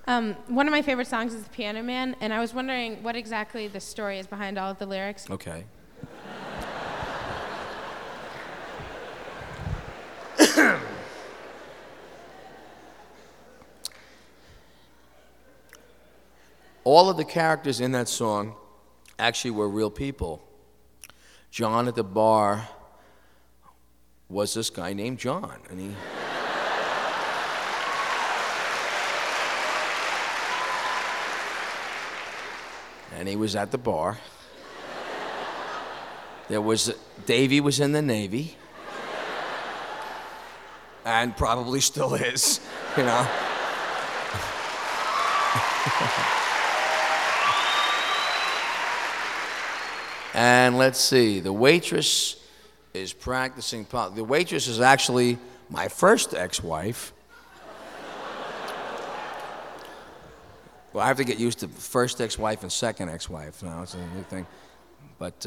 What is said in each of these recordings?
One of my favorite songs is The Piano Man, and I was wondering what exactly the story is behind all of the lyrics. Okay. All of the characters in that song actually were real people. John at the bar was this guy named John, and he was at the bar. Davy was in the Navy, and probably still is, you know. And let's see, the waitress is practicing. The waitress is actually my first ex-wife. Well, I have to get used to first ex-wife and second ex-wife now. It's a new thing. But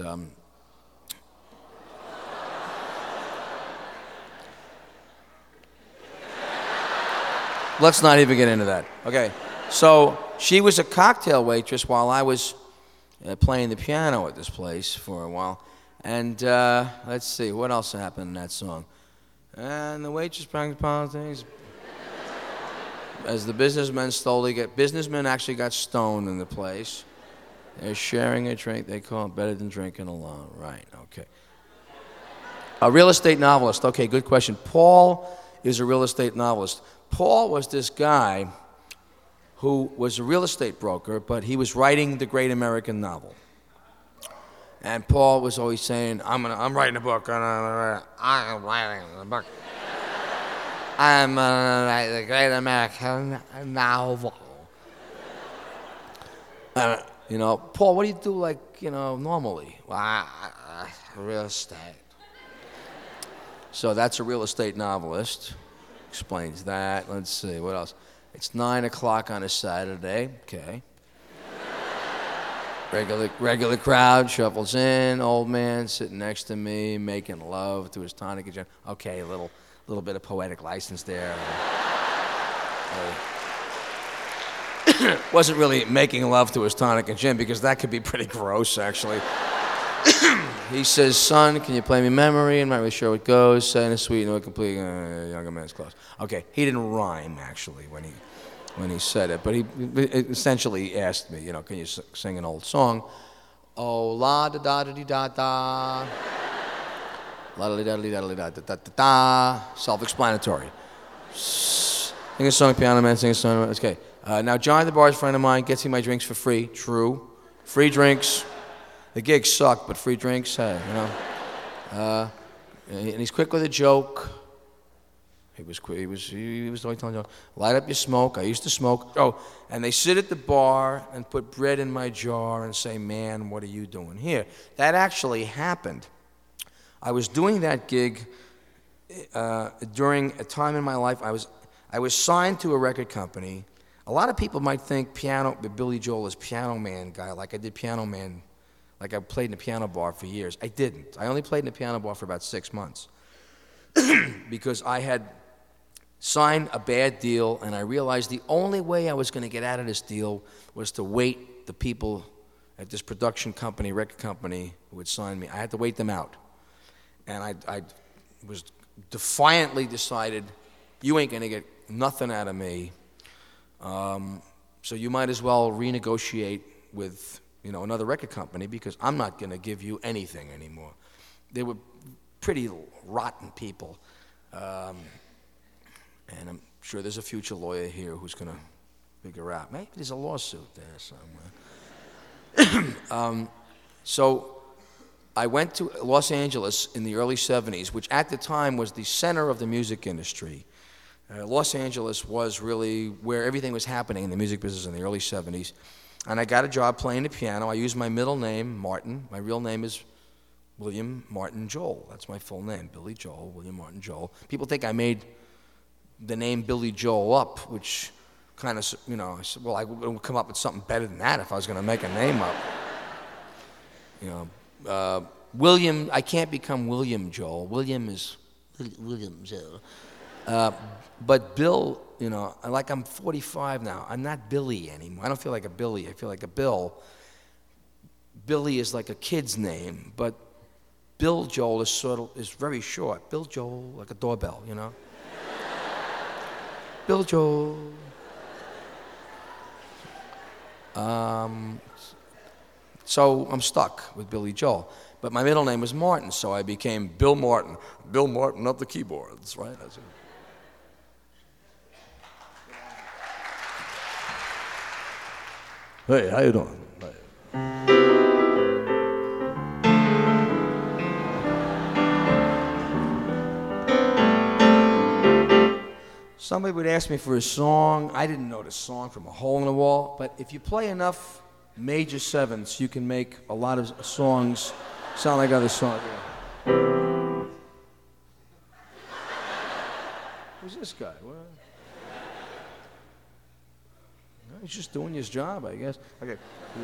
let's not even get into that. Okay, so she was a cocktail waitress while I was playing the piano at this place for a while. And let's see, what else happened in that song? And the waitress practiced politics. As the businessmen businessmen actually got stoned in the place. They're sharing a drink. They call it better than drinking alone. Right, okay. A real estate novelist. Okay, good question. Paul is a real estate novelist. Paul was this guy who was a real estate broker, but he was writing the great American novel. And Paul was always saying, I'm writing a book. I'm writing a book. I'm the great American novel. You know, Paul, what do you do, like, you know, normally? Well, real estate. So that's a real estate novelist. Explains that. Let's see, what else? It's 9 o'clock on a Saturday. Okay. Regular crowd shuffles in. Old man sitting next to me, making love to his tonic and gin. Okay, a little bit of poetic license there. Wasn't really making love to his tonic and gin because that could be pretty gross, actually. He says, "Son, can you play me Memory? I'm not really sure what it goes. Sad and sweet, no complete, younger man's clothes." Okay, he didn't rhyme actually when he said it, but he essentially asked me, you know, can you sing an old song? Oh, la da da da dee da da. La da da da da da da da da da. Self-explanatory. Sing a song, piano man, sing a song. Okay. Now, John at the bar is a friend of mine, gets me my drinks for free. True. Free drinks. The gig sucked, but free drinks, hey, you know. And he's quick with a joke. He was always telling you, light up your smoke. I used to smoke. Oh, and they sit at the bar and put bread in my jar and say, "Man, what are you doing here?" That actually happened. I was doing that gig during a time in my life. I was signed to a record company. A lot of people might think Billy Joel is Piano Man guy, like I did Piano Man, like I played in a piano bar for years. I didn't. I only played in a piano bar for about 6 months because I had signed a bad deal, and I realized the only way I was going to get out of this deal was to wait the people at this production company, record company, who had signed me. I had to wait them out. And I was defiantly decided, you ain't going to get nothing out of me, so you might as well renegotiate with, you know, another record company because I'm not going to give you anything anymore. They were pretty rotten people. And I'm sure there's a future lawyer here who's going to figure out. Maybe there's a lawsuit there somewhere. So I went to Los Angeles in the early 70s, which at the time was the center of the music industry. Los Angeles was really where everything was happening in the music business in the early 70s. And I got a job playing the piano. I used my middle name, Martin. My real name is William Martin Joel. That's my full name, Billy Joel, William Martin Joel. People think I made the name Billy Joel up, which kind of, you know, I said, well, I would come up with something better than that if I was going to make a name up. You know, William, I can't become William Joel. William is William Joel. But Bill, you know, like I'm 45 now. I'm not Billy anymore. I don't feel like a Billy. I feel like a Bill. Billy is like a kid's name, but Bill Joel is very short. Bill Joel, like a doorbell, you know? Bill Joel. So I'm stuck with Billy Joel. But my middle name was Martin, so I became Bill Martin. Bill Martin of the keyboards, right? Hey, how you doing? Somebody would ask me for a song. I didn't know the song from a hole in the wall, but if you play enough major sevenths, you can make a lot of songs sound like other songs. Who's this guy? What? He's just doing his job, I guess. Okay.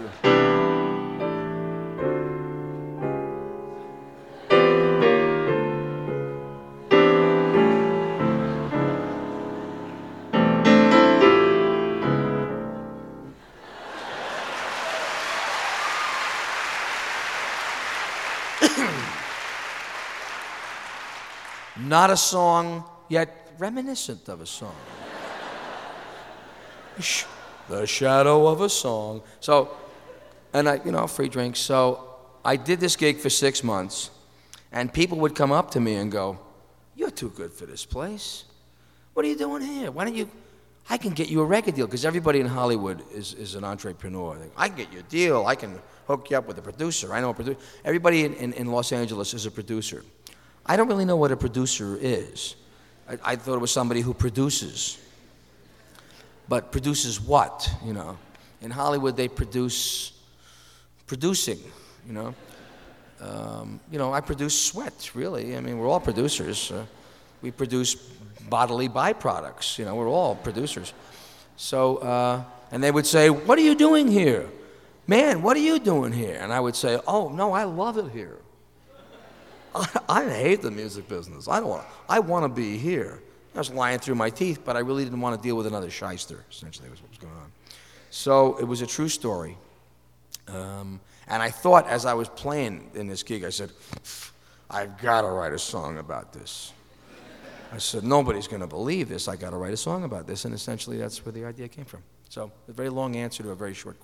Not a song, yet reminiscent of a song. The shadow of a song. So, and free drinks. So I did this gig for 6 months, and people would come up to me and go, "You're too good for this place. What are you doing here? Why don't you, I can get you a record deal," because everybody in Hollywood is an entrepreneur. I can get you a deal. I can hook you up with a producer. I know a producer. Everybody in Los Angeles is a producer. I don't really know what a producer is. I thought it was somebody who produces. But produces what, you know? In Hollywood, they producing, you know? I produce sweat, really. I mean, we're all producers. We produce bodily byproducts, you know? We're all producers. So, and they would say, "What are you doing here? Man, what are you doing here?" And I would say, "Oh, no, I love it here. I hate the music business. I want to be here." I was lying through my teeth, but I really didn't want to deal with another shyster, essentially, was what was going on. So it was a true story. And I thought, as I was playing in this gig, I said, "I've got to write a song about this." I said, "Nobody's going to believe this. I got to write a song about this." And essentially, that's where the idea came from. So a very long answer to a very short question.